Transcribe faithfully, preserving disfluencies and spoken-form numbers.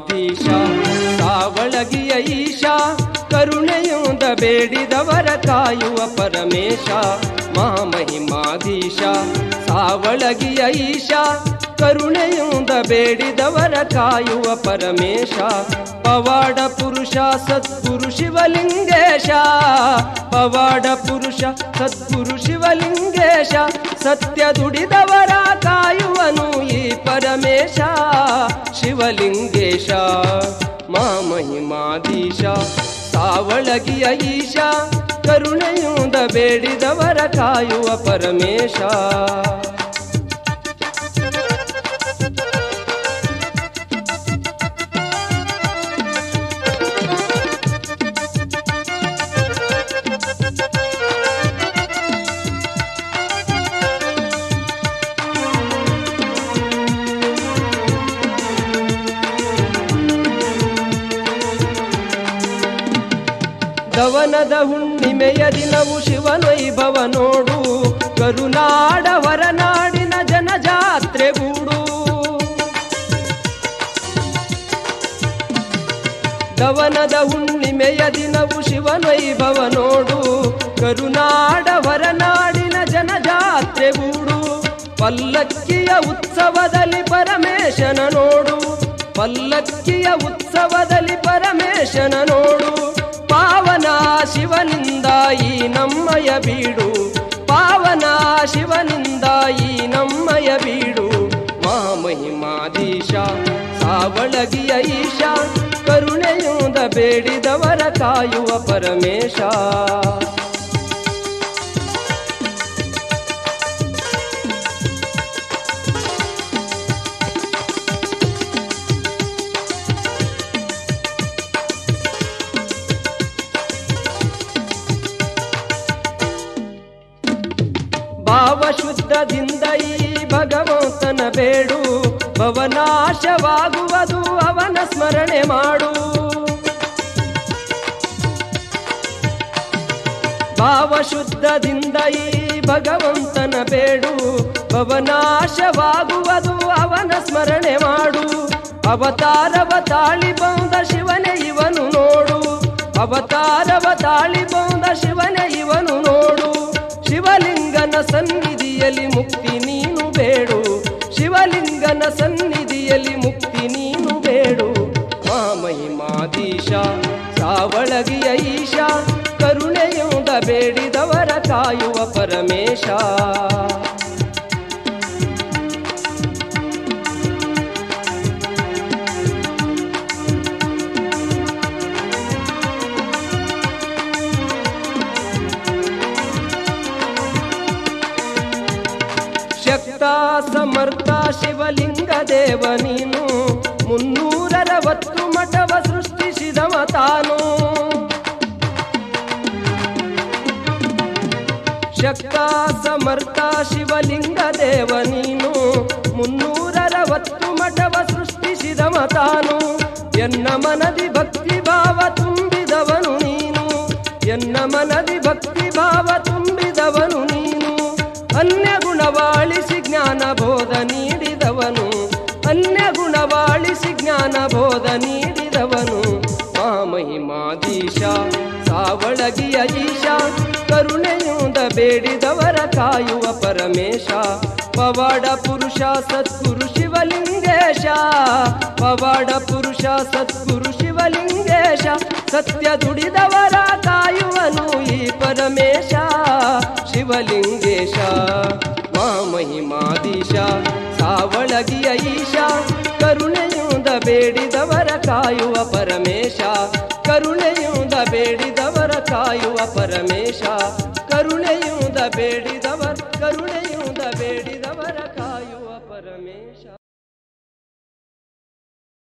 ಮಾಧೀಶ ಸಾವಳಗಿಯ ಈಶ ಕರುಣೆಯುಂದ ಬೇಡಿದವರ ಕಾಯುವ ಪರಮೇಶ ಮಹಾಮಹಿಮಾಧೀಶ ಸಾವಳಗಿಯ ಈಶ ಕರುಣೆಯುಂದ ಬೇಡಿದವರ ಕಾಯುವ ಪರಮೇಶ ಪವಾಡ ಪುರುಷ ಸದ್ಗುರು ಶಿವಲಿಂಗೇಶ ಪವಾಡ ಪುರುಷ ಸದ್ಗುರು ಶಿವಲಿಂಗೇಶ ಸತ್ಯ ದುಡಿದವರ ಕಾಯುವನು ಈ ಪರಮೇಶ ಶಿವಲಿಂಗೇಶ ಮಹಾಮಹಿಮಾಧೀಶ ಸಾವಳಗಿಯ ಈಶ ಕರುಣೆಯುಂದ ಬೇಡಿದವರ ಕಾಯುವ ಪರಮೇಶ ದವನದ ಹುಣ್ಣಿಮೆಯ ದಿನವು ಶಿವನೈಭವ ನೋಡು ಕರುನಾಡ ಹೊರನಾಡಿನ ಜನಜಾತ್ರೆಗೂಡು ದವನದ ಹುಣ್ಣಿಮೆಯ ದಿನವು ಶಿವನೈಭವ ನೋಡು ಕರುನಾಡ ಹೊರನಾಡಿನ ಜನಜಾತ್ರೆಗೂಡು ಪಲ್ಲಕ್ಕಿಯ ಉತ್ಸವದಲ್ಲಿ ಪರಮೇಶನ ನೋಡು ಪಲ್ಲಕ್ಕಿಯ ಉತ್ಸವದಲ್ಲಿ ಪರಮೇಶನ ನೋಡು ಪಾವನ ಶಿವನಿಂದ ಈ ನಮ್ಮಯ ಬೀಡು ಪಾವನ ಶಿವನಿಂದ ಈ ನಮ್ಮಯ ಬೀಡು ಮಹಾಮಹಿಮಾಧೀಶ ಸಾವಳಗಿಯ ಈಶ ಕರುಣೆಯುಂದ ಬೇಡಿದವರ ಕಾಯುವ ಪರಮೇಶ ಭಾವಶುದ್ಧದಿಂದ ಈ ಭಗವಂತನ ಬೇಡು ಭವನಾಶವಾಗುವುದು ಅವನ ಸ್ಮರಣೆ ಮಾಡು ಭಾವಶುದ್ಧದಿಂದ ಈ ಭಗವಂತನ ಬೇಡು ಭವನಾಶವಾಗುವುದು ಅವನ ಸ್ಮರಣೆ ಮಾಡು ಅವತಾರವ ತಾಳಿ ಬಂದ ಶಿವನೇ ಇವನು ನೋಡು ಅವತಾರವ ತಾಳಿ ಬಂದ ಶಿವನೇ ಇವನು ನೋಡು ಶಿವಲಿಂಗನ ಸನ್ನಿಧಿಯಲ್ಲಿ ಮುಕ್ತಿ ನೀನು ಬೇಡು ಶಿವಲಿಂಗನ ಸನ್ನಿಧಿಯಲ್ಲಿ ಮುಕ್ತಿ ನೀನು ಬೇಡು ಮಹಾಮಹಿಮಾಧೀಶ ಸಾವಳಗಿಯ ಈಶ ಕರುಣೆಯುಂದ ಬೇಡಿದವರ ಕಾಯುವ ಪರಮೇಶ ಶಕ್ತ ಸಮರ್ಥ ಶಿವಲಿಂಗ ದೇವ ನೀನು ಮುನ್ನೂರರವತ್ತು ಮಠವ ಸೃಷ್ಟಿಸಿದವ ತಾನು ಶಕ್ತ ಸಮರ್ಥ ಶಿವಲಿಂಗ ದೇವ ನೀನು ಮುನ್ನೂರರವತ್ತು ಮಠವ ಸೃಷ್ಟಿಸಿದವ ತಾನು ಎನ್ನ ಮನದಿ ಭಕ್ತಿ ಭಾವ ತುಂಬಿದವನು ನೀನು ಎನ್ನ ಮನದಿ ಭಕ್ತಿ ಭಾವ ತುಂಬಿದವನು ನೀನು ಅನ್ಯ ಗುಣವಾಳಿಸಿ ಜ್ಞಾನ ಬೋಧ ನೀಡಿದವನು ಅನ್ಯ ಗುಣವಾಳಿಸಿ ಜ್ಞಾನ ಬೋಧ ನೀಡಿದವನು ಮಹಾಮಹಿಮಾಧೀಶ ಸಾವಳಗಿಯ ಈಶ ಕರುಣೆಯುಂದ ಬೇಡಿದವರ ಕಾಯುವ ಪರಮೇಶ ಪವಾಡ ಪುರುಷ ಸದ್ಗುರು ಶಿವಲಿಂಗೇಶ ಪವಾಡ ಪುರುಷ ಸದ್ಗುರು ಶಿವಲಿಂಗೇಶ ಸತ್ಯ ದುಡಿದವರ ಕಾಯುವನು ಈ ಪರಮೇಶ ಶಿವಲಿಂಗೇಶ ಮಹಾಮಹಿಮಾಧೀಶ ಸಾವಳಗಿಯ ಈಶ ಕರುಣೆಯುಂದ ಬೇಡಿದವರ ಕಾಯುವ ಪರಮೇಶ ಕರುಣೆಯುಂದ ಬೇಡಿದವರ ಕಾಯುವ ಪರಮೇಶ ಕರುಣೆಯುಂದ ಬೇಡಿದವರ ಕರುಣೆಯುಂದ